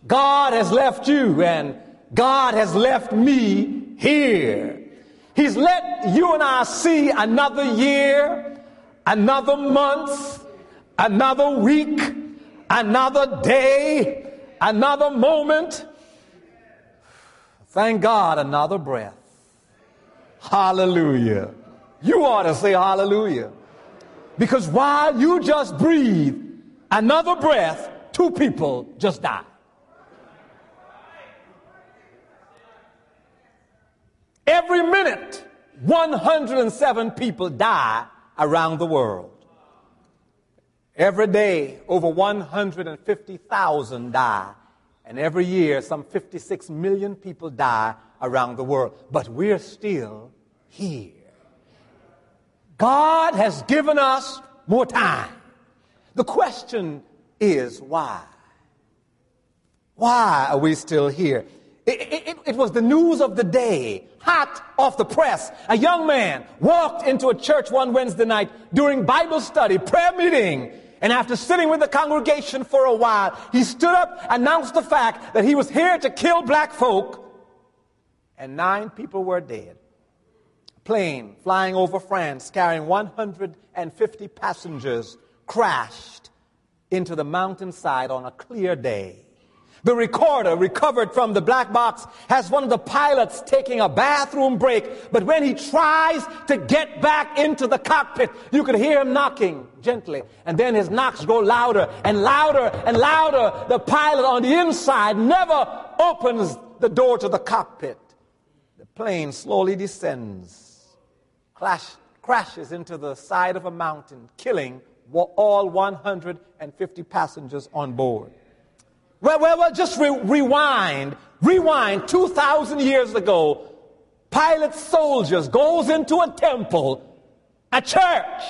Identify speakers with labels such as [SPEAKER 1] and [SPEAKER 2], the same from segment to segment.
[SPEAKER 1] God has left you and God has left me here. He's let you and I see another year, another month, another week, another day, another moment. Thank God, another breath. Hallelujah. You ought to say hallelujah. Because while you just breathe another breath, 2 people just died. Every minute, 107 people die around the world. Every day, over 150,000 die. And every year, some 56 million people die around the world. But we're still here. God has given us more time. The question is why? Why are we still here? It was the news of the day, hot off the press. A young man walked into a church one Wednesday night during Bible study, prayer meeting. And after sitting with the congregation for a while, he stood up, announced the fact that he was here to kill black folk. And 9 people were dead. A plane flying over France carrying 150 passengers crashed into the mountainside on a clear day. The recorder recovered from the black box has one of the pilots taking a bathroom break, but when he tries to get back into the cockpit, you could hear him knocking gently, and then his knocks grow louder and louder and louder. The pilot on the inside never opens the door to the cockpit. The plane slowly descends, crashes into the side of a mountain, killing all 150 passengers on board. Well, just rewind 2,000 years ago. Pilate soldiers goes into a temple, a church.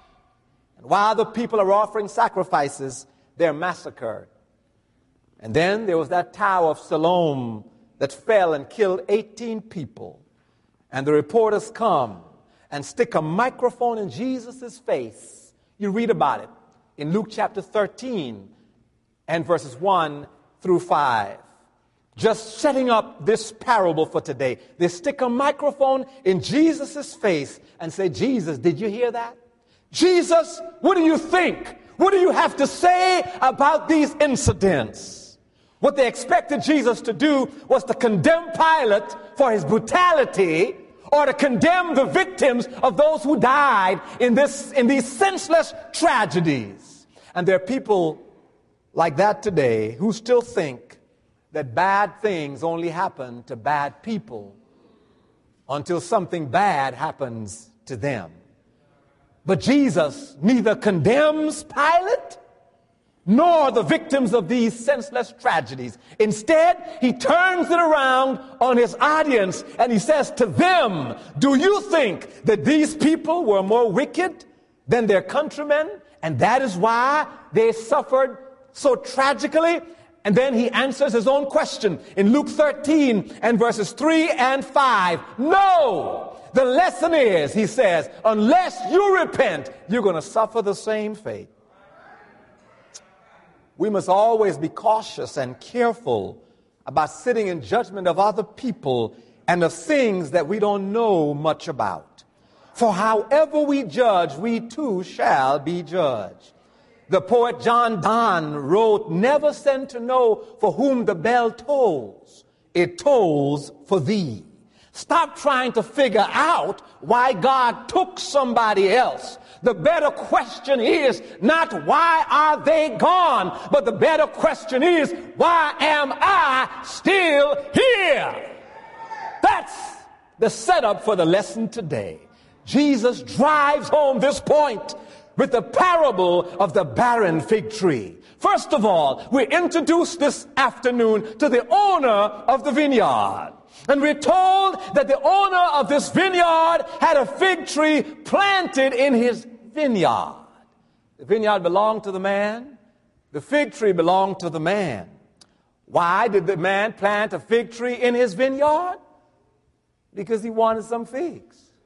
[SPEAKER 1] And while the people are offering sacrifices, they're massacred. And then there was that Tower of Siloam that fell and killed 18 people. And the reporters come and stick a microphone in Jesus' face. You read about it in Luke chapter 13. And verses 1 through 5. Just setting up this parable for today. They stick a microphone in Jesus' face and say, Jesus, did you hear that? Jesus, what do you think? What do you have to say about these incidents? What they expected Jesus to do was to condemn Pilate for his brutality, or to condemn the victims of those who died in these senseless tragedies. And there are people like that today who still think that bad things only happen to bad people until something bad happens to them. But Jesus neither condemns Pilate nor the victims of these senseless tragedies. Instead, he turns it around on his audience and he says to them, do you think that these people were more wicked than their countrymen? And that is why they suffered so tragically? And then he answers his own question in Luke 13 and verses 3 and 5. No! The lesson is, he says, unless you repent, you're going to suffer the same fate. We must always be cautious and careful about sitting in judgment of other people and of things that we don't know much about. For however we judge, we too shall be judged. The poet John Donne wrote, never send to know for whom the bell tolls. It tolls for thee. Stop trying to figure out why God took somebody else. The better question is not why are they gone, but the better question is, why am I still here? That's the setup for the lesson today. Jesus drives home this point with the parable of the barren fig tree. First of all, we're introduced this afternoon to the owner of the vineyard. And we're told that the owner of this vineyard had a fig tree planted in his vineyard. The vineyard belonged to the man. The fig tree belonged to the man. Why did the man plant a fig tree in his vineyard? Because he wanted some figs.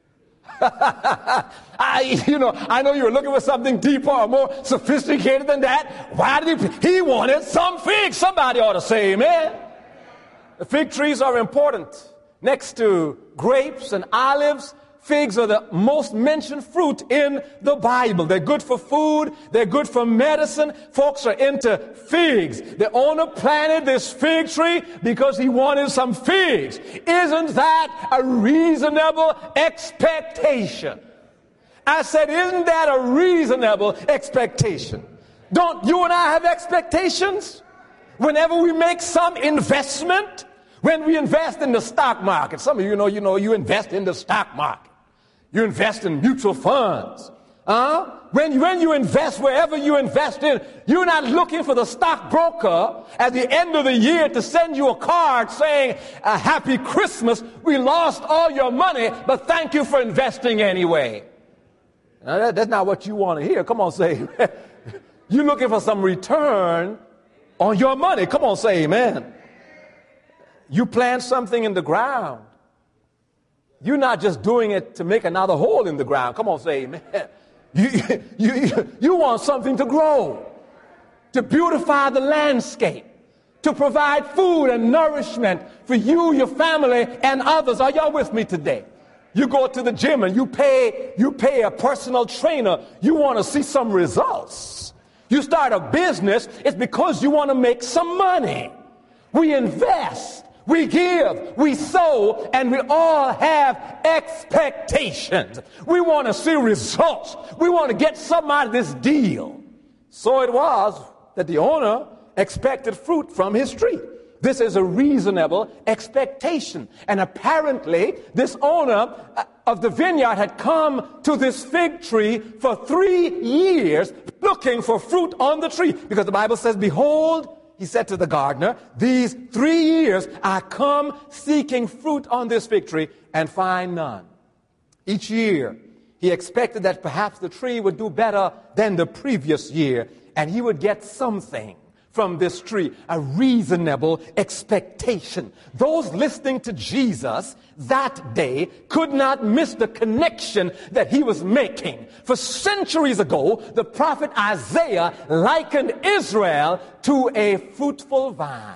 [SPEAKER 1] I know you were looking for something deeper or more sophisticated than that. Why did he wanted some figs? Somebody ought to say amen. The fig trees are important. Next to grapes and olives, figs are the most mentioned fruit in the Bible. They're good for food. They're good for medicine. Folks are into figs. The owner planted this fig tree because he wanted some figs. Isn't that a reasonable expectation? I said, isn't that a reasonable expectation? Don't you and I have expectations? Whenever we make some investment, when we invest in the stock market, some of you invest in the stock market. You invest in mutual funds. When you invest, wherever you invest in, you're not looking for the stockbroker at the end of the year to send you a card saying, Happy Christmas, we lost all your money, but thank you for investing anyway. Now, that's not what you want to hear. Come on, say amen. You're looking for some return on your money. Come on, say amen. You plant something in the ground. You're not just doing it to make another hole in the ground. Come on, say amen. You want something to grow, to beautify the landscape, to provide food and nourishment for you, your family, and others. Are y'all with me today? You go to the gym and you pay a personal trainer. You want to see some results. You start a business, it's because you want to make some money. We invest. We give, we sow, and we all have expectations. We want to see results. We want to get something out of this deal. So it was that the owner expected fruit from his tree. This is a reasonable expectation. And apparently, this owner of the vineyard had come to this fig tree for 3 years looking for fruit on the tree. Because the Bible says, behold, he said to the gardener, these 3 years I come seeking fruit on this fig tree and find none. Each year he expected that perhaps the tree would do better than the previous year and he would get something from this tree, a reasonable expectation. Those listening to Jesus that day could not miss the connection that he was making. For centuries ago, the prophet Isaiah likened Israel to a fruitful vine,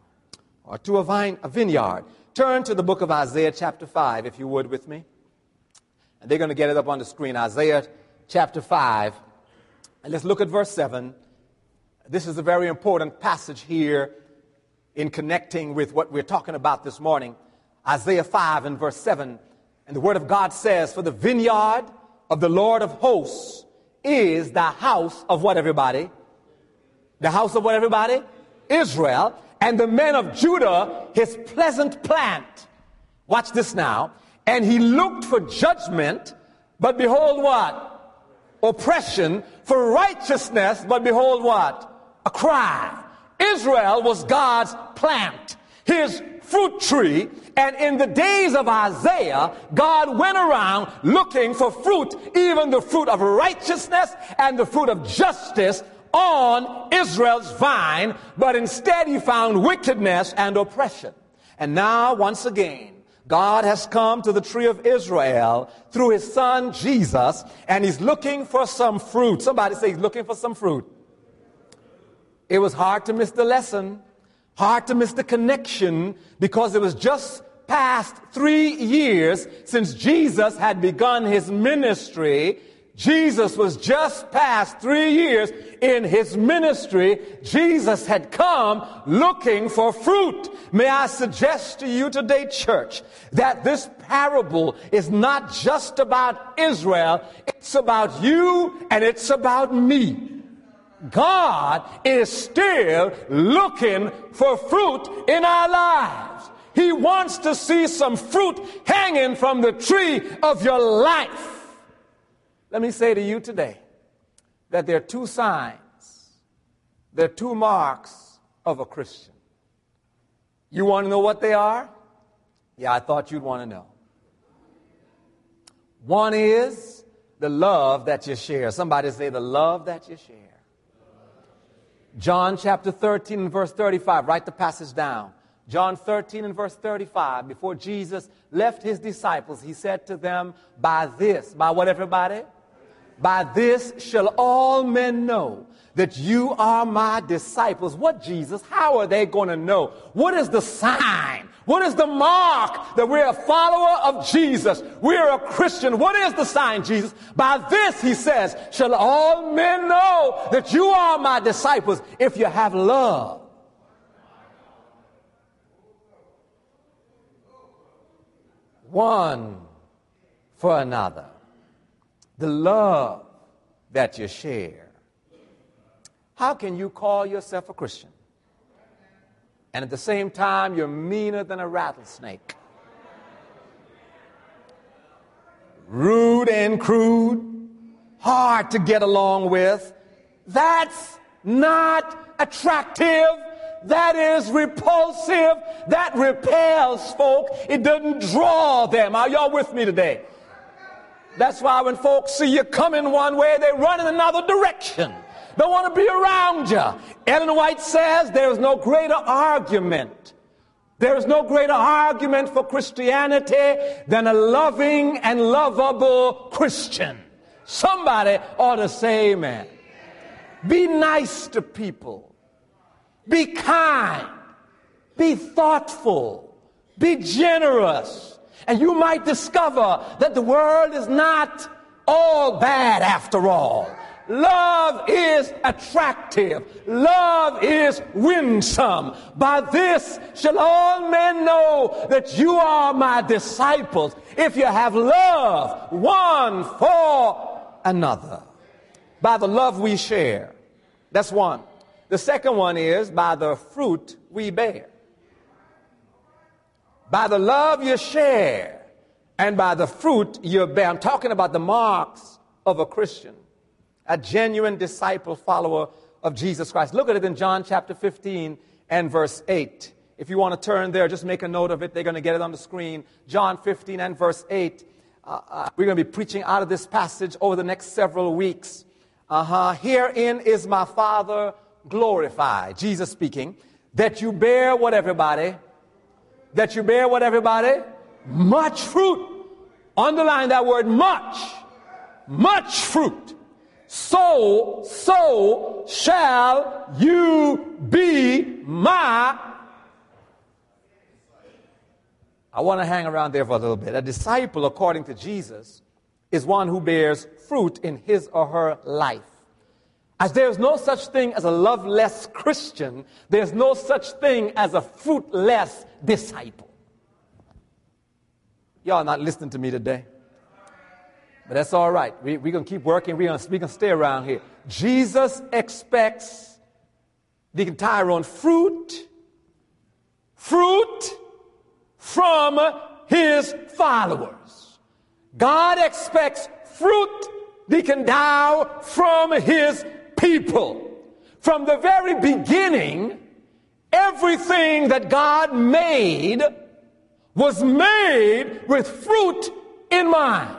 [SPEAKER 1] or to a vineyard. Turn to the book of Isaiah chapter 5, if you would, with me. And they're going to get it up on the screen. Isaiah chapter 5. And let's look at verse 7. This is a very important passage here in connecting with what we're talking about this morning. Isaiah 5 and verse 7. And the word of God says, for the vineyard of the Lord of hosts is the house of what, everybody? The house of what, everybody? Israel. And the men of Judah, his pleasant plant. Watch this now. And he looked for judgment, but behold what? Oppression. For righteousness, but behold what? A cry. Israel was God's plant, his fruit tree. And in the days of Isaiah, God went around looking for fruit, even the fruit of righteousness and the fruit of justice on Israel's vine. But instead he found wickedness and oppression. And now, once again, God has come to the tree of Israel through his son Jesus, and he's looking for some fruit. Somebody say he's looking for some fruit. It was hard to miss the lesson, hard to miss the connection, because it was just past 3 years since Jesus had begun his ministry. Jesus was just past 3 years in his ministry. Jesus had come looking for fruit. May I suggest to you today, church, that this parable is not just about Israel. It's about you and it's about me. God is still looking for fruit in our lives. He wants to see some fruit hanging from the tree of your life. Let me say to you today that there are 2 signs, there are 2 marks of a Christian. You want to know what they are? Yeah, I thought you'd want to know. One is the love that you share. Somebody say the love that you share. John chapter 13 and verse 35. Write the passage down. John 13 and verse 35, before Jesus left his disciples, he said to them, by what everybody? By this shall all men know that you are my disciples. What, Jesus? How are they going to know? What is the sign? What is the mark that we're a follower of Jesus? We're a Christian. What is the sign, Jesus? By this, he says, shall all men know that you are my disciples if you have love one for another. The love that you share. How can you call yourself a Christian and at the same time you're meaner than a rattlesnake? Rude and crude, hard to get along with. That's not attractive. That is repulsive. That repels folk. It doesn't draw them. Are y'all with me today? That's why when folks see you coming one way, they run in another direction. Don't want to be around you. Ellen White says there is no greater argument. There is no greater argument for Christianity than a loving and lovable Christian. Somebody ought to say amen. Be nice to people. Be kind. Be thoughtful. Be generous. And you might discover that the world is not all bad after all. Love is attractive. Love is winsome. By this shall all men know that you are my disciples, if you have love one for another. By the love we share. That's one. The second one is by the fruit we bear. By the love you share and by the fruit you bear. I'm talking about the marks of a Christian, a genuine disciple, follower of Jesus Christ. Look at it in John chapter 15 and verse 8. If you want to turn there, just make a note of it. They're going to get it on the screen. John 15 and verse 8. We're going to be preaching out of this passage over the next several weeks. Herein is my Father glorified. Jesus speaking. That you bear what, everybody? That you bear what, everybody? Much fruit. Underline that word, much. Much fruit. So shall you be my. I want to hang around there for a little bit. A disciple, according to Jesus, is one who bears fruit in his or her life. As there's no such thing as a loveless Christian, there's no such thing as a fruitless disciple. Y'all not listening to me today. But that's all right. We're going to keep working. We're going to stay around here. Jesus expects, Deacon Tyrone, fruit from his followers. God expects fruit, Deacon Dow, from his people. From the very beginning, everything that God made was made with fruit in mind.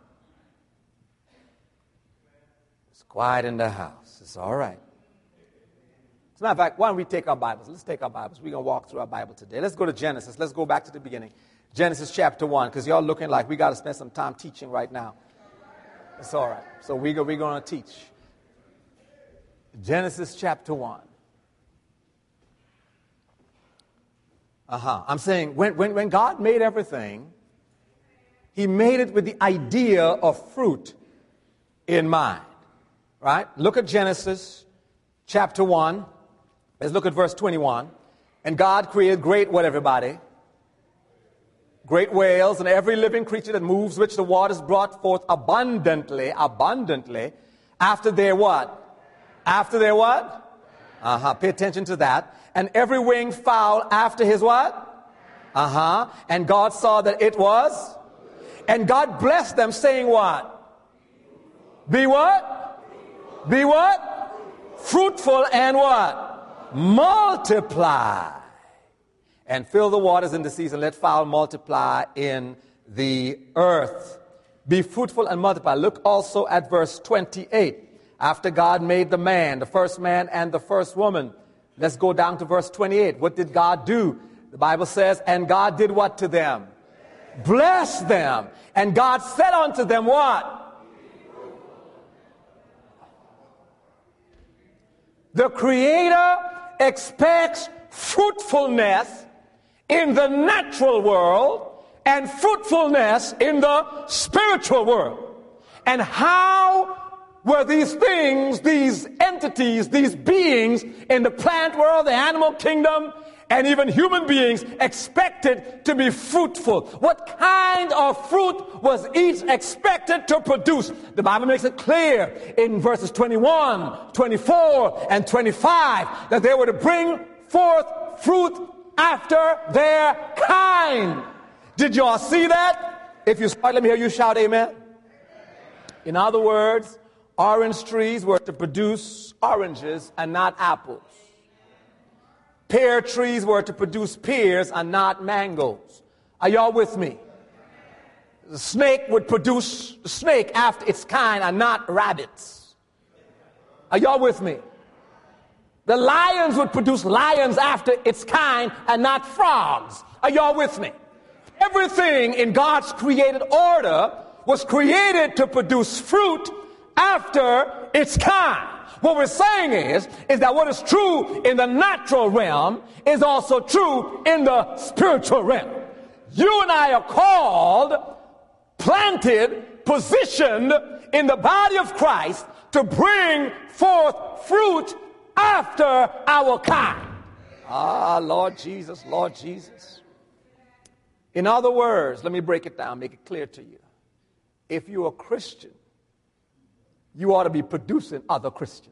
[SPEAKER 1] It's quiet in the house. It's all right. As a matter of fact, why don't we take our Bibles? Let's take our Bibles. We're going to walk through our Bible today. Let's go to Genesis. Let's go back to the beginning. Genesis chapter 1, because y'all looking like we got to spend some time teaching right now. It's all right. So we're going to teach. Genesis chapter 1. I'm saying when God made everything, he made it with the idea of fruit in mind. Right? Look at Genesis chapter 1. Let's look at verse 21. And God created great, what, everybody? Great whales and every living creature that moves, which the waters brought forth abundantly, after their what? After their what? Pay attention to that. And every winged fowl after his what? And God saw that it was. And God blessed them, saying what? Be what? Be what? Fruitful and what? Multiply. And fill the waters in the seas, and let fowl multiply in the earth. Be fruitful and multiply. Look also at verse 28. After God made the man, the first man and the first woman. Let's go down to verse 28. What did God do? The Bible says, and God did what to them? Bless them. And God said unto them what? The Creator expects fruitfulness in the natural world and fruitfulness in the spiritual world. And how were these things, these entities, these beings in the plant world, the animal kingdom, and even human beings expected to be fruitful? What kind of fruit was each expected to produce? The Bible makes it clear in verses 21, 24, and 25 that they were to bring forth fruit after their kind. Did you all see that? If you saw it, let me hear you shout amen. In other words, orange trees were to produce oranges and not apples. Pear trees were to produce pears and not mangoes. Are y'all with me? The snake would produce the snake after its kind and not rabbits. Are y'all with me? The lions would produce lions after its kind and not frogs. Are y'all with me? Everything in God's created order was created to produce fruit after its kind. What we're saying is that what is true in the natural realm is also true in the spiritual realm. You and I are called, planted, positioned in the body of Christ to bring forth fruit after our kind. Ah, Lord Jesus, Lord Jesus. In other words, let me break it down, make it clear to you. If you're a Christian, you ought to be producing other Christians.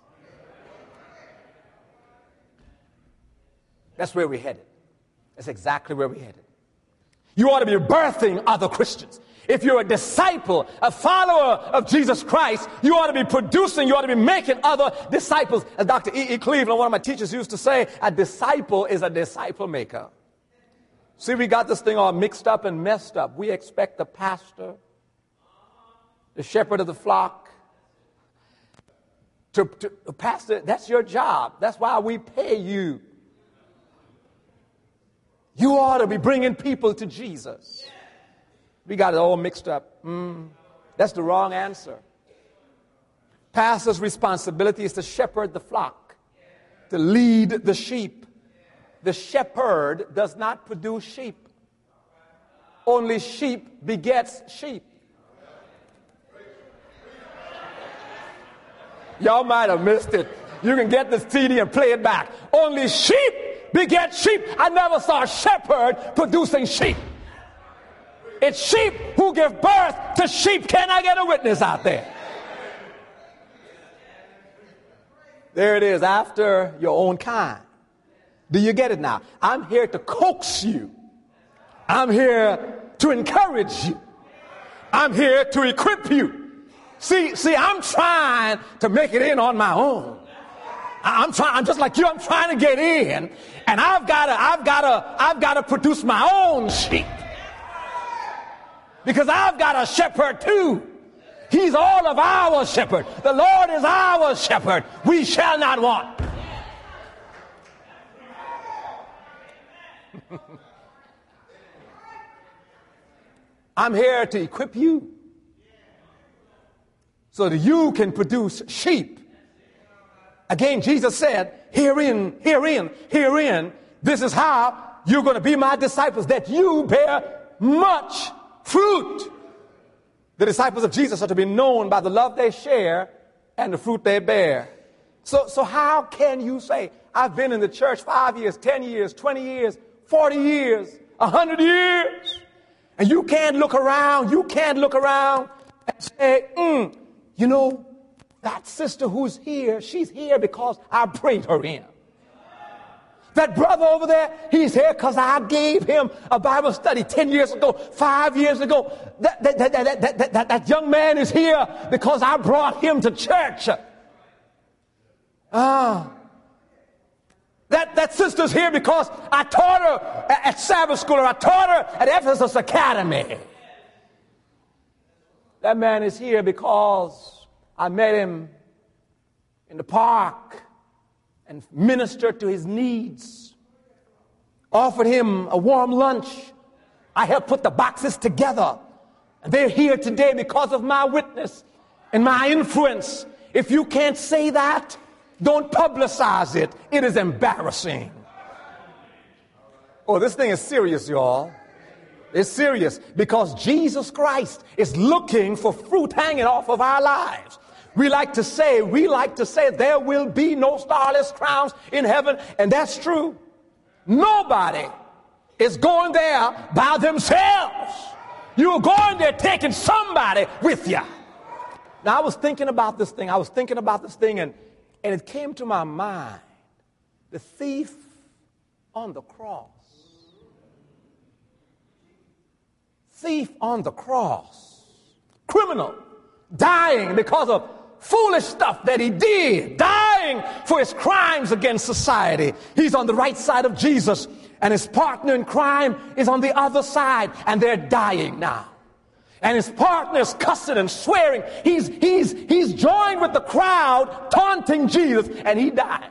[SPEAKER 1] That's where we're headed. That's exactly where we're headed. You ought to be birthing other Christians. If you're a disciple, a follower of Jesus Christ, you ought to be producing, you ought to be making other disciples. As Dr. E. Cleveland, one of my teachers, used to say, a disciple is a disciple maker. See, we got this thing all mixed up and messed up. We expect the pastor, the shepherd of the flock, to pastor, that's your job. That's why we pay you. You ought to be bringing people to Jesus. We got it all mixed up. That's the wrong answer. Pastor's responsibility is to shepherd the flock, to lead the sheep. The shepherd does not produce sheep. Only sheep begets sheep. Y'all might have missed it. You can get this CD and play it back. Only sheep beget sheep. I never saw a shepherd producing sheep. It's sheep who give birth to sheep. Can I get a witness out there? There it is, after your own kind. Do you get it now? I'm here to coax you. I'm here to encourage you. I'm here to equip you. See, I'm trying to make it in on my own. I'm just like you. I'm trying to get in, and I've got to produce my own sheep. Because I've got a shepherd too. He's all of our shepherd. The Lord is our shepherd. We shall not want. I'm here to equip you so that you can produce sheep. Again, Jesus said, herein, this is how you're going to be my disciples, that you bear much fruit. The disciples of Jesus are to be known by the love they share and the fruit they bear. So how can you say, I've been in the church 5 years, 10 years, 20 years, 40 years, 100 years, and you can't look around and say, you know, that sister who's here, she's here because I prayed her in. That brother over there, he's here because I gave him a Bible study 10 years ago, 5 years ago. That young man is here because I brought him to church. That sister's here because I taught her at Sabbath school, or I taught her at Ephesus Academy. That man is here because I met him in the park and ministered to his needs. offered him a warm lunch. I helped put the boxes together. And they're here today because of my witness and my influence. If you can't say that, don't publicize it. It is embarrassing. Oh, this thing is serious, y'all. It's serious because Jesus Christ is looking for fruit hanging off of our lives. We like to say there will be no starless crowns in heaven, and that's true. Nobody is going there by themselves. You're going there taking somebody with you. Now, I was thinking about this thing, and it came to my mind. The thief on the cross. Thief on the cross. Criminal. Dying because of foolish stuff that he did. Dying for his crimes against society. He's on the right side of Jesus, and his partner in crime is on the other side, and they're dying now. And his partner's cussing and swearing. He's joined with the crowd taunting Jesus, and he died.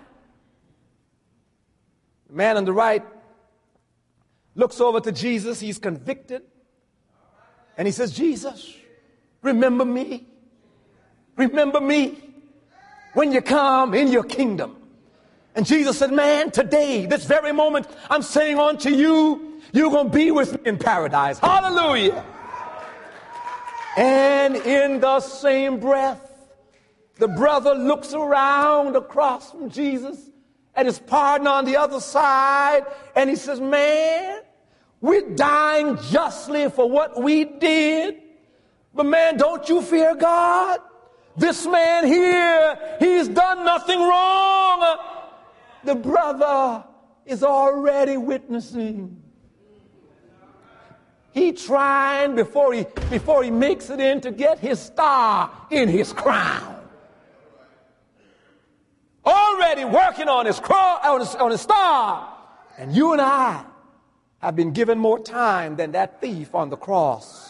[SPEAKER 1] The man on the right looks over to Jesus. He's convicted. And he says, Jesus, remember me. Remember me when you come in your kingdom. And Jesus said, man, today, this very moment, I'm saying unto you, you're going to be with me in paradise. Hallelujah. And in the same breath, the brother looks around across from Jesus at his partner on the other side, and he says, man, we're dying justly for what we did. But man, don't you fear God? This man here, he's done nothing wrong. The brother is already witnessing. He trying before he makes it in to get his star in his crown. Already working on his star. And you and I have been given more time than that thief on the cross.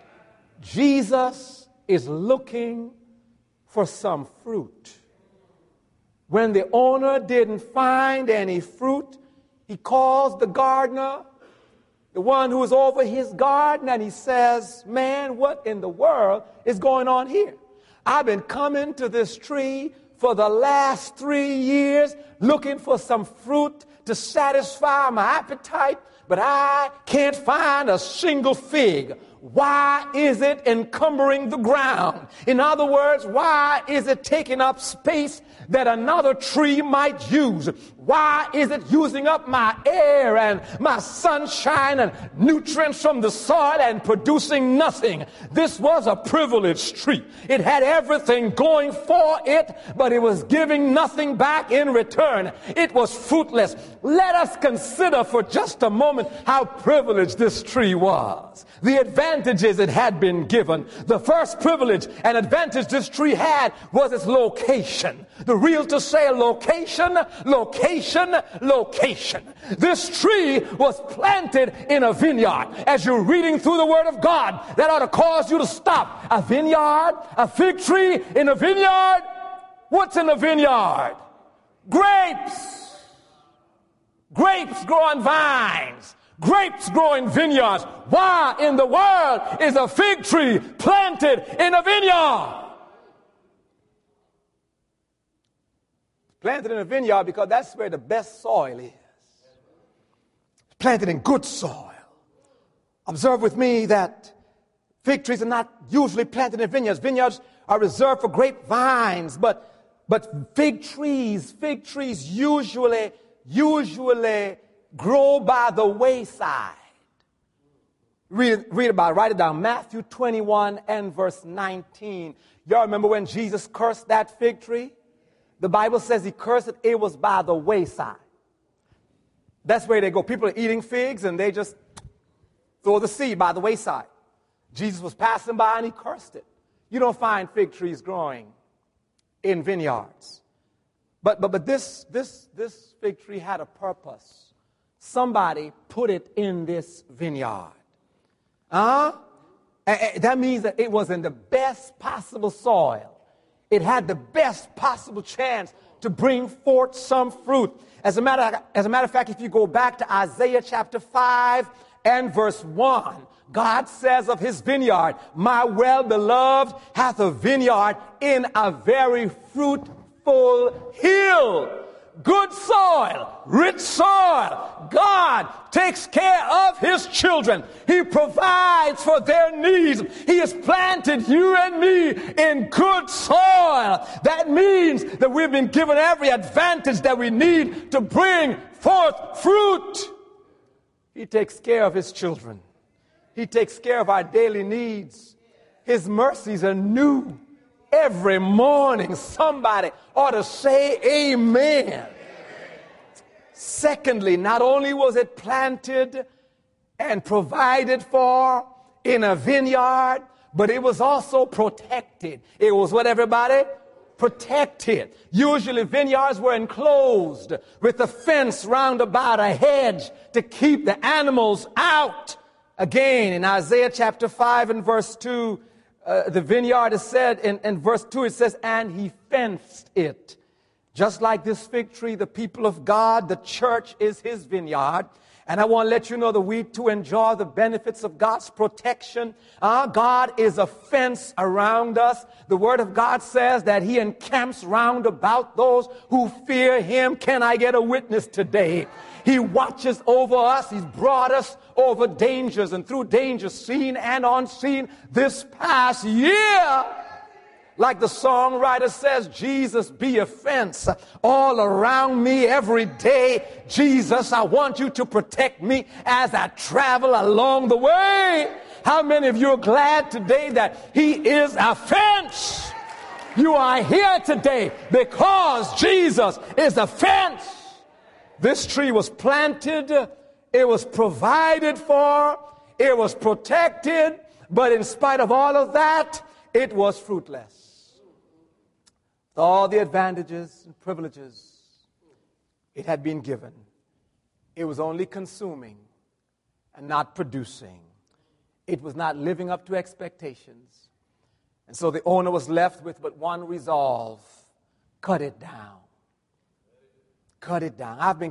[SPEAKER 1] Jesus is looking for some fruit. When the owner didn't find any fruit, he calls the gardener, the one who is over his garden, and he says, man, what in the world is going on here? I've been coming to this tree for the last 3 years looking for some fruit to satisfy my appetite, but I can't find a single fig. Why is it encumbering the ground? In other words, why is it taking up space that another tree might use? Why is it using up my air and my sunshine and nutrients from the soil and producing nothing? This was a privileged tree. It had everything going for it, but it was giving nothing back in return. It was fruitless. Let us consider for just a moment how privileged this tree was. The advantages it had been given. The first privilege and advantage this tree had was its location. The realtor say location, location, location. This tree was planted in a vineyard. As you're reading through the Word of God, that ought to cause you to stop. A vineyard, a fig tree in a vineyard. What's in a vineyard? Grapes. Grapes grow on vines. Grapes grow in vineyards. Why in the world is a fig tree planted in a vineyard? Planted in a vineyard because that's where the best soil is. Planted in good soil. Observe with me that fig trees are not usually planted in vineyards. Vineyards are reserved for grapevines, but fig trees usually grow by the wayside. Read about it, write it down. Matthew 21 and verse 19. Y'all remember when Jesus cursed that fig tree? The Bible says he cursed it. It was by the wayside. That's where they go. People are eating figs and they just throw the seed by the wayside. Jesus was passing by and he cursed it. You don't find fig trees growing in vineyards. But this fig tree had a purpose. Somebody put it in this vineyard. That means that it was in the best possible soil. It had the best possible chance to bring forth some fruit. As a matter of fact, if you go back to Isaiah chapter 5 and verse 1, God says of his vineyard, my well-beloved hath a vineyard in a very fruitful hill. Good soil, rich soil. God takes care of his children. He provides for their needs. He has planted you and me in good soil. That means that we've been given every advantage that we need to bring forth fruit. He takes care of his children. He takes care of our daily needs. His mercies are new every morning. Somebody ought to say amen. Secondly, not only was it planted and provided for in a vineyard, but it was also protected. It was what, everybody? Protected. Usually vineyards were enclosed with a fence round about, a hedge to keep the animals out. Again, in Isaiah chapter 5 and verse 2, the vineyard is said, in verse 2 it says, and he fenced it. Just like this fig tree, the people of God, the church is his vineyard. And I want to let you know that we too enjoy the benefits of God's protection. God is a fence around us. The word of God says that he encamps round about those who fear him. Can I get a witness today? He watches over us. He's brought us over dangers and through dangers seen and unseen this past year. Like the songwriter says, Jesus, be a fence all around me every day. Jesus, I want you to protect me as I travel along the way. How many of you are glad today that he is a fence? You are here today because Jesus is a fence. This tree was planted, it was provided for, it was protected, but in spite of all of that, it was fruitless. All the advantages and privileges it had been given, it was only consuming and not producing. It was not living up to expectations. And so the owner was left with but one resolve: cut it down. Cut it down. I've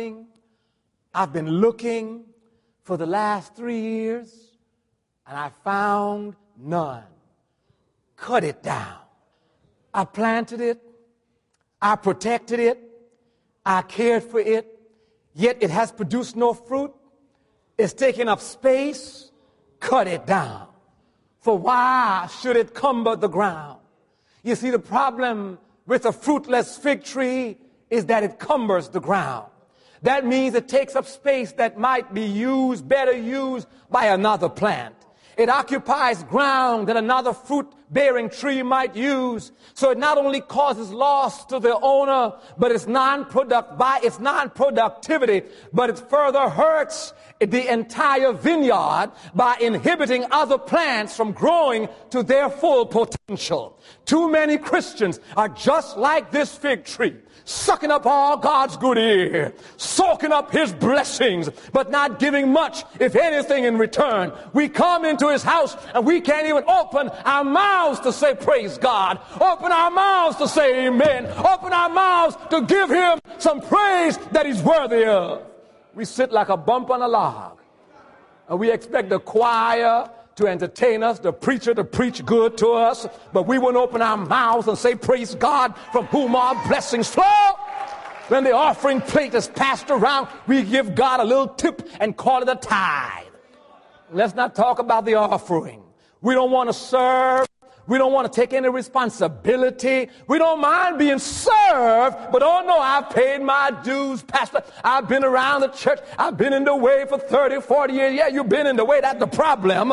[SPEAKER 1] been looking for the last 3 years, and I found none. Cut it down. I planted it, I protected it, I cared for it, yet it has produced no fruit. It's taking up space. Cut it down. For why should it cumber the ground? You see, the problem with a fruitless fig tree is that it cumbers the ground. That means it takes up space that might be better used by another plant. It occupies ground that another fruit-bearing tree might use. So it not only causes loss to the owner, but its by its non-productivity, but it further hurts the entire vineyard by inhibiting other plants from growing to their full potential. Too many Christians are just like this fig tree, sucking up all God's good ear, soaking up his blessings, but not giving much, if anything, in return. We come into his house and we can't even open our mouths to say praise God, open our mouths to say amen, open our mouths to give him some praise that he's worthy of. We sit like a bump on a log, and we expect the choir to entertain us, the preacher to preach good to us, but we won't open our mouths and say praise God, from whom our blessings flow. When the offering plate is passed around, we give God a little tip and call it a tithe. Let's not talk about the offering. We don't want to serve. We don't want to take any responsibility. We don't mind being served, but oh no, I've paid my dues, Pastor. I've been around the church. I've been in the way for 30, 40 years. Yeah, you've been in the way. That's the problem.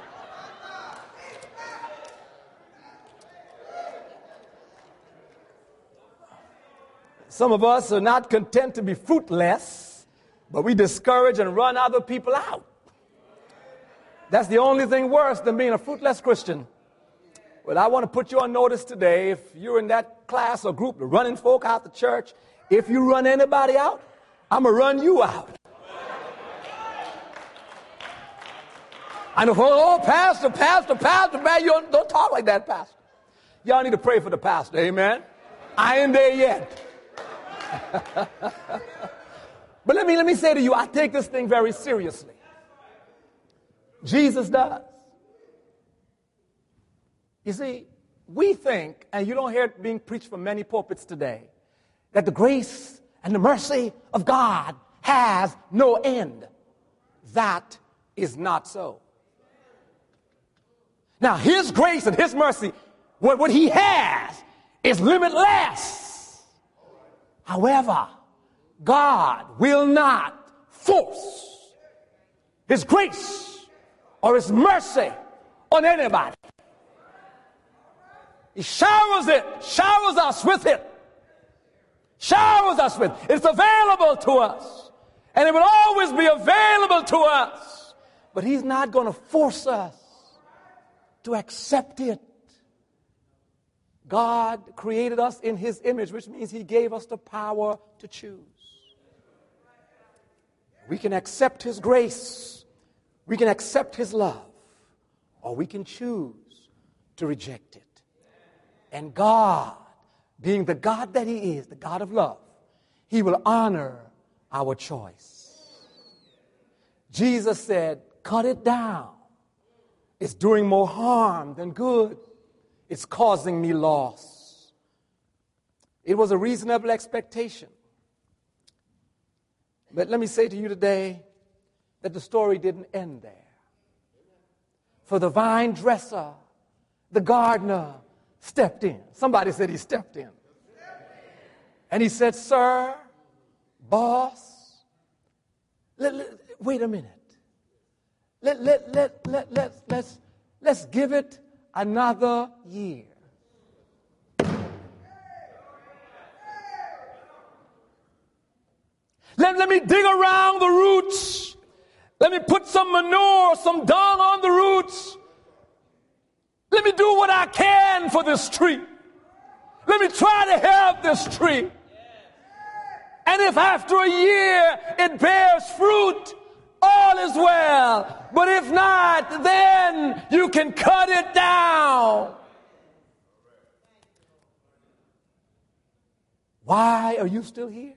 [SPEAKER 1] Some of us are not content to be fruitless, but we discourage and run other people out. That's the only thing worse than being a fruitless Christian. Well, I want to put you on notice today. If you're in that class or group, running folk out the church, if you run anybody out, I'm going to run you out. I know, oh, pastor, man, you don't talk like that, pastor. Y'all need to pray for the pastor, amen? I ain't there yet. But let me say to you, I take this thing very seriously. Jesus does. You see, we think, and you don't hear it being preached from many pulpits today, that the grace and the mercy of God has no end. That is not so. Now, his grace and his mercy, what he has is limitless. However, God will not force his grace or his mercy on anybody. He showers us with it. Showers us with it. It's available to us. And it will always be available to us. But he's not going to force us to accept it. God created us in his image, which means he gave us the power to choose. We can accept his grace. We can accept his love. Or we can choose to reject it. And God, being the God that he is, the God of love, he will honor our choice. Jesus said, cut it down. It's doing more harm than good. It's causing me loss. It was a reasonable expectation. But let me say to you today that the story didn't end there. For the vine dresser, the gardener, stepped in. Somebody said he stepped in. And he said, sir, boss, wait a minute. Let's give it another year. Let me dig around the roots. Let me put some manure, some dung on the roots. Let me do what I can for this tree. Let me try to help this tree. And if after a year it bears fruit, all is well. But if not, then you can cut it down. Why are you still here?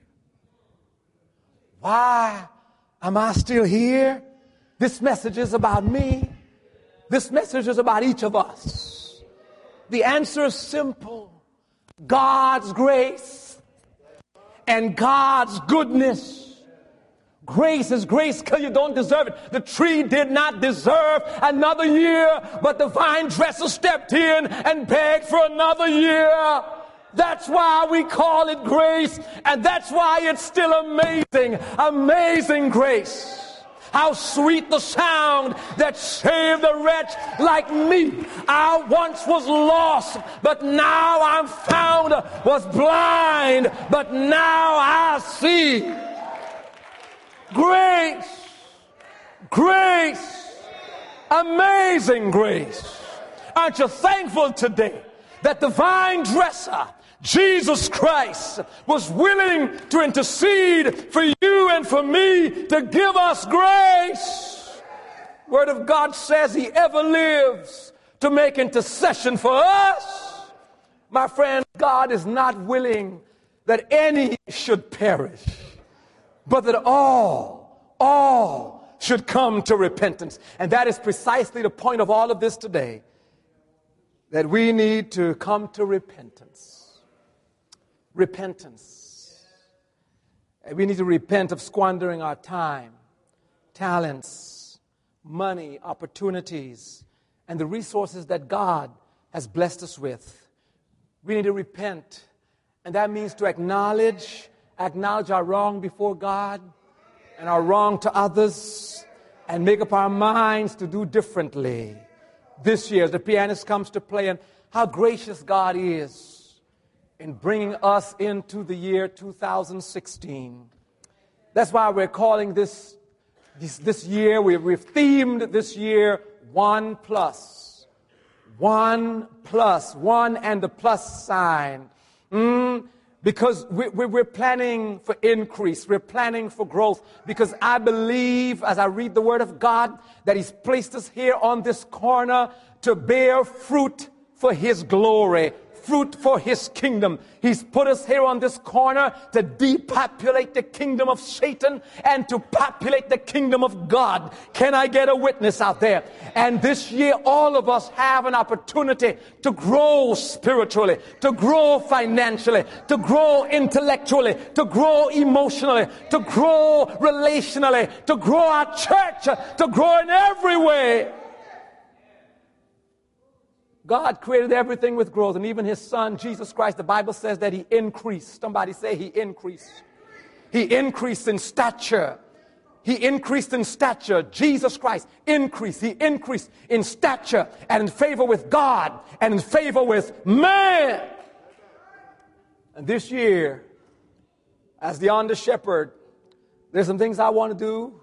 [SPEAKER 1] Why am I still here? This message is about me. This message is about each of us. The answer is simple. God's grace and God's goodness. Grace is grace because you don't deserve it. The tree did not deserve another year, but the vine dresser stepped in and begged for another year. That's why we call it grace, and that's why it's still amazing, amazing grace. How sweet the sound that saved a wretch like me. I once was lost, but now I'm found, was blind, but now I see. Grace, grace, amazing grace. Aren't you thankful today that the vine dresser, Jesus Christ, was willing to intercede for you and for me to give us grace? Word of God says he ever lives to make intercession for us. My friend, God is not willing that any should perish, but that all should come to repentance. And that is precisely the point of all of this today, that we need to come to repentance. Repentance. We need to repent of squandering our time, talents, money, opportunities, and the resources that God has blessed us with. We need to repent, and that means to acknowledge our wrong before God and our wrong to others, and make up our minds to do differently. This year, as the pianist comes to play, and how gracious God is in bringing us into the year 2016. That's why we're calling this year, we've themed this year 1+. 1+, 1 and the plus sign. Because we're planning for increase. We're planning for growth. Because I believe, as I read the Word of God, that he's placed us here on this corner to bear fruit for his glory. fruit for his kingdom. He's put us here on this corner to depopulate the kingdom of Satan and to populate the kingdom of God. Can I get a witness out there? And this year, all of us have an opportunity to grow spiritually, to grow financially, to grow intellectually, to grow emotionally, to grow relationally, to grow our church, to grow in every way. God created everything with growth, and even his son, Jesus Christ, the Bible says that he increased. Somebody say he increased. He increased in stature. He increased in stature. Jesus Christ increased. He increased in stature and in favor with God and in favor with man. And this year, as the under shepherd, there's some things I want to do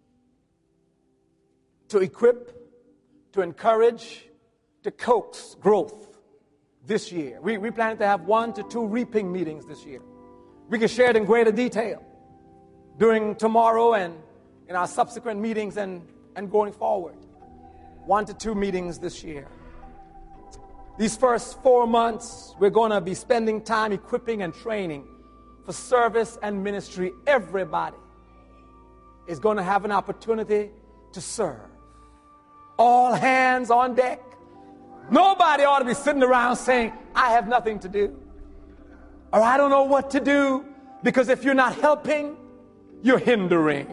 [SPEAKER 1] to equip, to encourage, to coax growth this year. We plan to have 1 to 2 reaping meetings this year. We can share it in greater detail during tomorrow and in our subsequent meetings and going forward. 1 to 2 meetings this year. These first 4 months, we're going to be spending time equipping and training for service and ministry. Everybody is going to have an opportunity to serve. All hands on deck. Nobody ought to be sitting around saying, I have nothing to do, or I don't know what to do, because if you're not helping, you're hindering.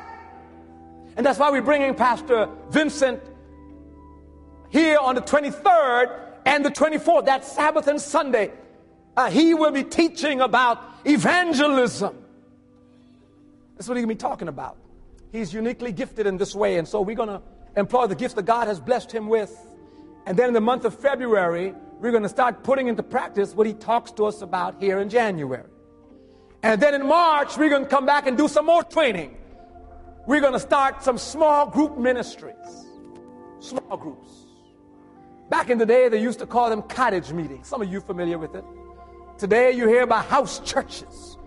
[SPEAKER 1] And that's why we're bringing Pastor Vincent here on the 23rd and the 24th, that Sabbath and Sunday. He will be teaching about evangelism. That's what he'll be talking about. He's uniquely gifted in this way, and so we're going to employ the gifts that God has blessed him with. And then in the month of February, we're going to start putting into practice what he talks to us about here in January. And then in March, we're going to come back and do some more training. We're going to start some small group ministries. Small groups. Back in the day, they used to call them cottage meetings. Some of you familiar with it. Today, you hear about house churches.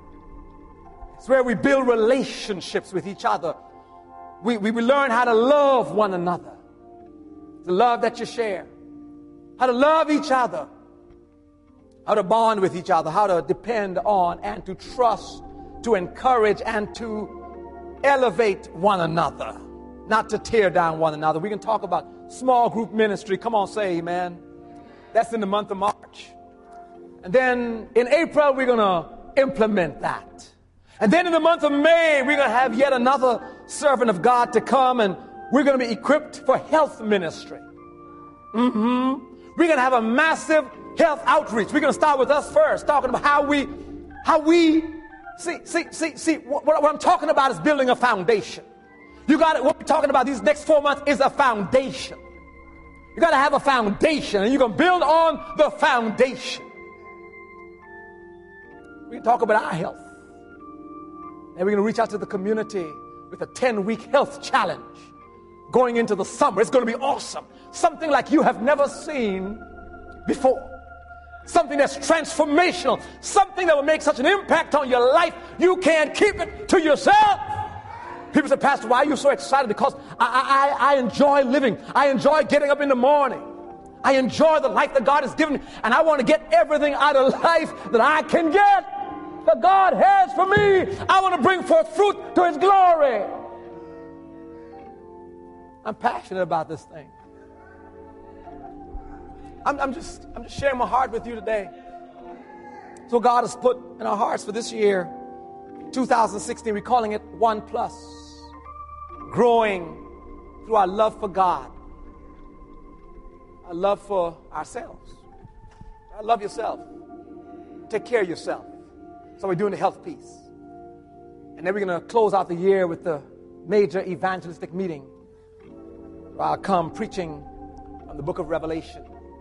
[SPEAKER 1] It's where we build relationships with each other. We learn how to love one another. The love that you share, how to love each other, how to bond with each other, how to depend on and to trust, to encourage and to elevate one another, not to tear down one another. We can talk about small group ministry. Come on, say amen. That's in the month of March. And then in April, we're going to implement that. And then in the month of May, we're going to have yet another servant of God to come, and we're going to be equipped for health ministry. We're going to have a massive health outreach. We're going to start with us first, talking about how we see. What I'm talking about is building a foundation. You got it. What we're talking about these next 4 months is a foundation. You got to have a foundation, and you're going to build on the foundation. We can talk about our health, and we're going to reach out to the community with a 10-week health challenge. Going into the summer, it's going to be awesome. Something like you have never seen before. Something that's transformational. Something that will make such an impact on your life, you can't keep it to yourself. People say, Pastor, why are you so excited? Because I enjoy living. I enjoy getting up in the morning. I enjoy the life that God has given me. And I want to get everything out of life that I can get, that God has for me. I want to bring forth fruit to his glory. I'm passionate about this thing. I'm just sharing my heart with you today. So God has put in our hearts for this year, 2016, we're calling it 1+. Growing through our love for God, our love for ourselves. I love yourself. Take care of yourself. So we're doing the health piece. And then we're going to close out the year with the major evangelistic meeting. I'll come preaching on the book of Revelation.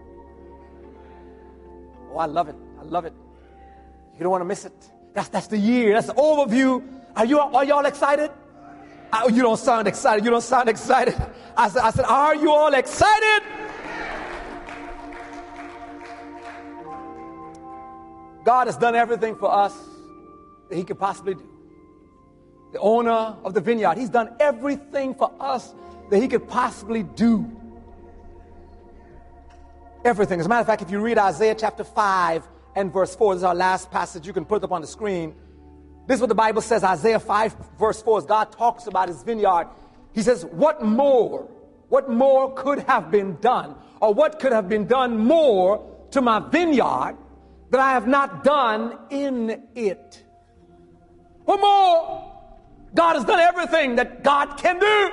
[SPEAKER 1] Oh, I love it. I love it. You don't want to miss it. That's the year. That's the overview. Are y'all excited? You don't sound excited. You don't sound excited. I said, are you all excited? God has done everything for us that he could possibly do. The owner of the vineyard, he's done everything for us that he could possibly do. everything. As a matter of fact, if you read Isaiah chapter 5 and verse 4, this is our last passage. You can put it up on the screen. This is what the Bible says, Isaiah 5 verse 4, as God talks about his vineyard. He says, what more could have been done, or what could have been done more to my vineyard that I have not done in it? What more? God has done everything that God can do.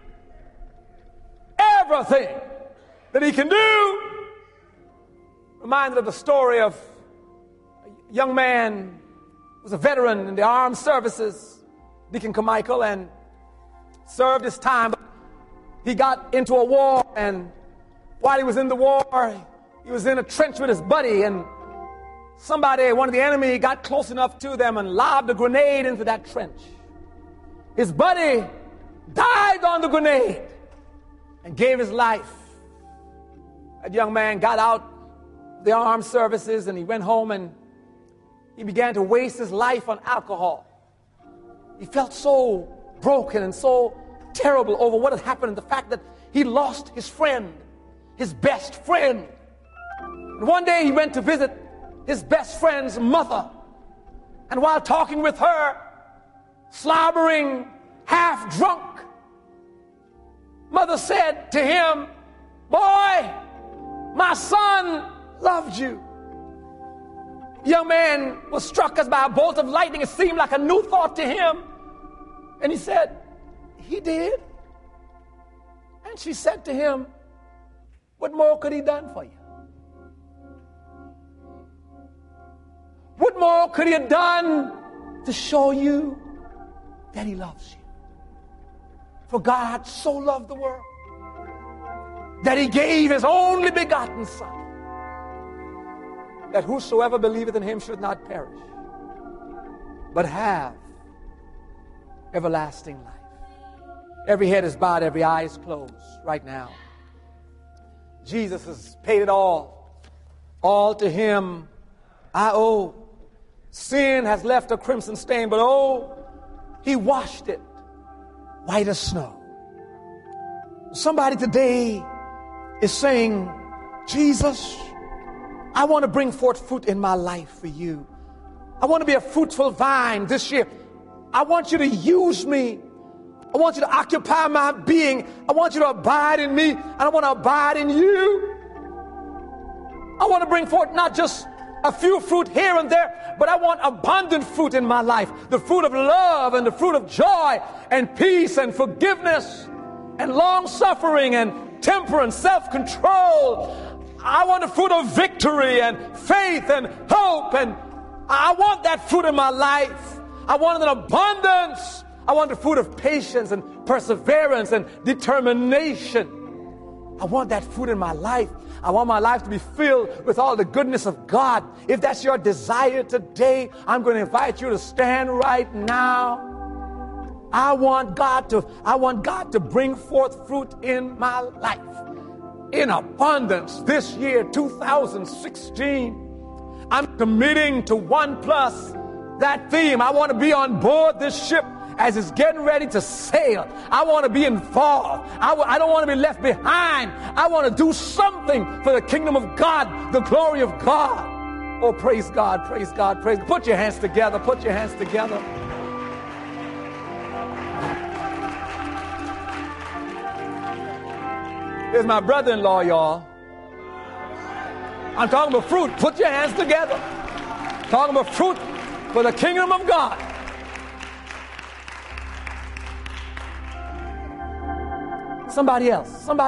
[SPEAKER 1] Everything that he can do. Reminded of the story of a young man who was a veteran in the armed services, Deacon Carmichael, and served his time. But he got into a war, and while he was in the war, he was in a trench with his buddy, and one of the enemy, got close enough to them and lobbed a grenade into that trench. His buddy dived on the grenade and gave his life. That young man got out of the armed services, and he went home, and he began to waste his life on alcohol. He felt so broken and so terrible over what had happened, and the fact that he lost his friend, his best friend. And one day he went to visit his best friend's mother, and while talking with her, slobbering, half drunk, mother said to him, "Boy, my son loved you." The young man was struck as by a bolt of lightning. It seemed like a new thought to him. And he said, "He did." And she said to him, "What more could he done for you? What more could he have done to show you that he loves you? For God so loved the world that he gave his only begotten Son, that whosoever believeth in him should not perish, but have everlasting life." Every head is bowed, every eye is closed right now. Jesus has paid it all. All to him I owe. Sin has left a crimson stain, but oh, he washed it white as snow. Somebody today is saying, "Jesus, I want to bring forth fruit in my life for you. I want to be a fruitful vine this year. I want you to use me. I want you to occupy my being. I want you to abide in me, and I want to abide in you. I want to bring forth not just a few fruit here and there, but I want abundant fruit in my life. The fruit of love and the fruit of joy and peace and forgiveness and long-suffering and temperance, self-control. I want the fruit of victory and faith and hope, and I want that fruit in my life. I want an abundance. I want the fruit of patience and perseverance and determination. I want that fruit in my life. I want my life to be filled with all the goodness of God. If that's your desire today, I'm going to invite you to stand right now. I want God to bring forth fruit in my life in abundance this year, 2016. I'm committing to 1+ that theme. I want to be on board this ship as it's getting ready to sail. I want to be involved. I don't want to be left behind. I want to do something for the kingdom of God, the glory of God. Oh, praise God, praise God, praise God. Put your hands together, put your hands together. Here's my brother-in-law, y'all. I'm talking about fruit. Put your hands together. Talking about fruit for the kingdom of God. Somebody else.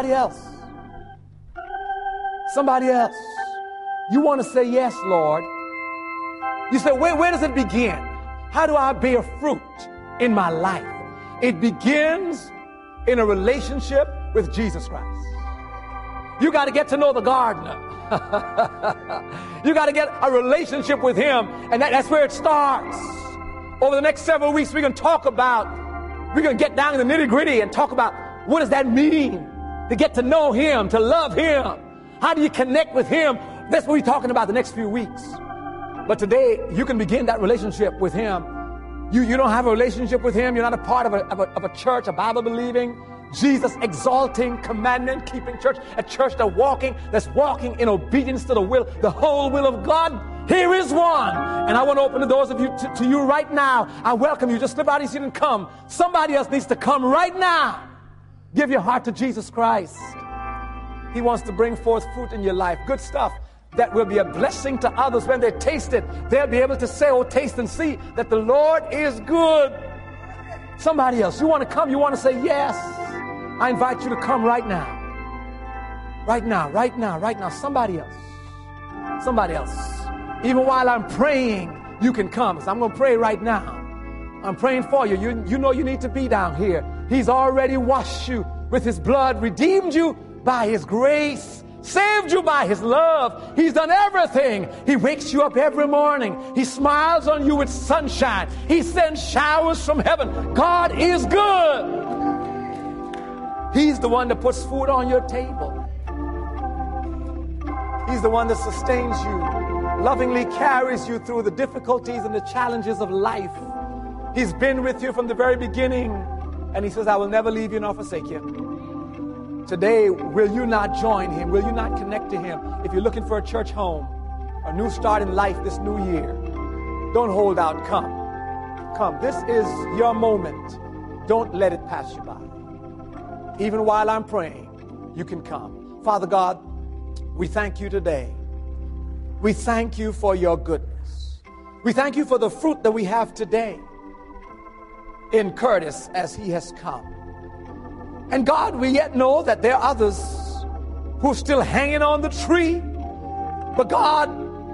[SPEAKER 1] You want to say, "Yes, Lord." You say, where does it begin? How do I bear fruit in my life? It begins in a relationship with Jesus Christ. You got to get to know the gardener. You got to get a relationship with him, and that's where it starts. Over the next several weeks, we're going to get down in the nitty-gritty and talk about what does that mean to get to know him, to love him. How do you connect with him? That's what we're talking about the next few weeks. But today, you can begin that relationship with him. You don't have a relationship with him. You're not a part of a church, a Bible-believing Jesus exalting, commandment keeping church, a church that's walking in obedience to the whole will of God. Here is one. And I want to open the doors of you to you right now. I welcome you. Just slip out of your seat and come. Somebody else needs to come right now. Give your heart to Jesus Christ. He wants to bring forth fruit in your life. Good stuff that will be a blessing to others. When they taste it, they'll be able to say, oh, taste and see that the Lord is good. Somebody else, you want to come, you want to say yes. I invite you to come right now. Right now, right now, right now. Somebody else. Somebody else. Even while I'm praying, you can come. So I'm going to pray right now. I'm praying for you. You know you need to be down here. He's already washed you with his blood, redeemed you by his grace, saved you by his love. He's done everything. He wakes you up every morning. He smiles on you with sunshine. He sends showers from heaven. God is good. He's the one that puts food on your table. He's the one that sustains you, lovingly carries you through the difficulties and the challenges of life. He's been with you from the very beginning, and he says, I will never leave you nor forsake you. Today, will you not join him? Will you not connect to him? If you're looking for a church home, a new start in life this new year, don't hold out. Come. Come. This is your moment. Don't let it pass you by. Even while I'm praying, you can come. Father God, we thank you today. We thank you for your goodness. We thank you for the fruit that we have today in Curtis as he has come. And God, we yet know that there are others who are still hanging on the tree. But God,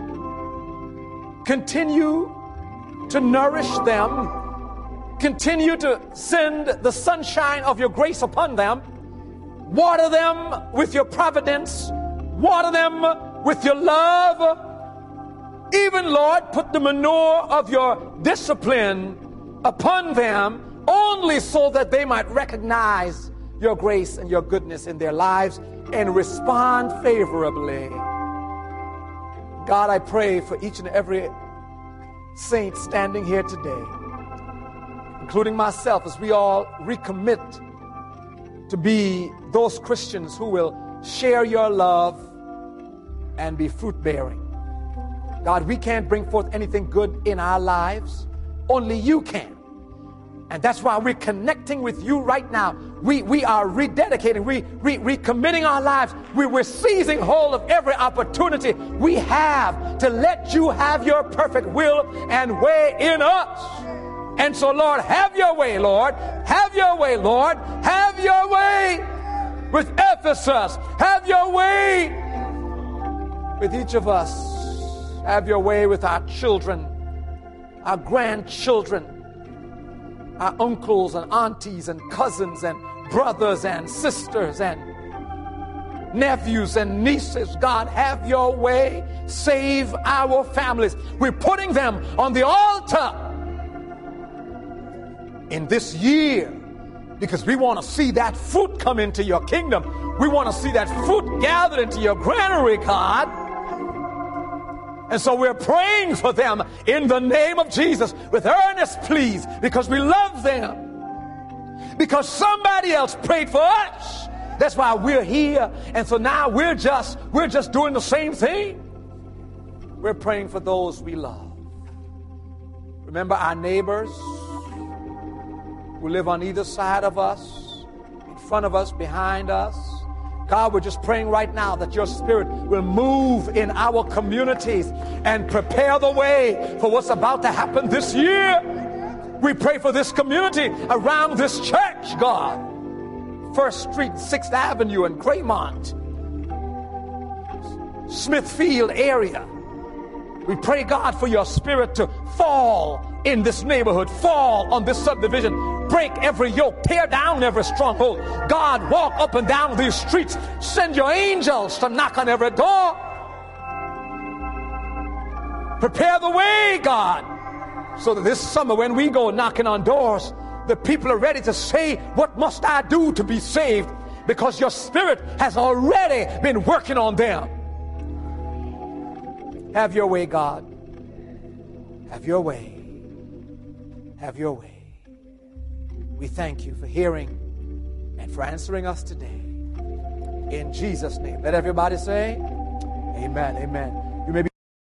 [SPEAKER 1] continue to nourish them. Continue to send the sunshine of your grace upon them. Water them with your providence. Water them with your love. Even, Lord, put the manure of your discipline upon them only so that they might recognize your grace and your goodness in their lives and respond favorably. God, I pray for each and every saint standing here today, including myself, as we all recommit to be those Christians who will share your love and be fruit-bearing. God, we can't bring forth anything good in our lives. Only you can. And that's why we're connecting with you right now. We are rededicating, recommitting our lives. We're seizing hold of every opportunity we have to let you have your perfect will and way in us. And so, Lord, have your way, Lord. Have your way, Lord. Have your way with Ephesus. Have your way with each of us. Have your way with our children, our grandchildren, our uncles and aunties and cousins and brothers and sisters and nephews and nieces. God, have your way. Save our families. We're putting them on the altar in this year because we want to see that fruit come into your kingdom. We want to see that fruit gathered into your granary, God. And so we're praying for them in the name of Jesus with earnest pleas because we love them. Because somebody else prayed for us. That's why we're here. And so now we're just doing the same thing. We're praying for those we love. Remember our neighbors who live on either side of us, in front of us, behind us. God, we're just praying right now that your spirit will move in our communities and prepare the way for what's about to happen this year. We pray for this community around this church, God. 1st Street, 6th Avenue and Graymont, Smithfield area. We pray, God, for your spirit to fall in this neighborhood, fall on this subdivision, break every yoke, tear down every stronghold. God, walk up and down these streets. Send your angels to knock on every door. Prepare the way, God, so that this summer when we go knocking on doors, the people are ready to say, what must I do to be saved? Because your spirit has already been working on them. Have your way, God. Have your way. Have your way. We thank you for hearing and for answering us today. In Jesus' name. Let everybody say, amen, amen.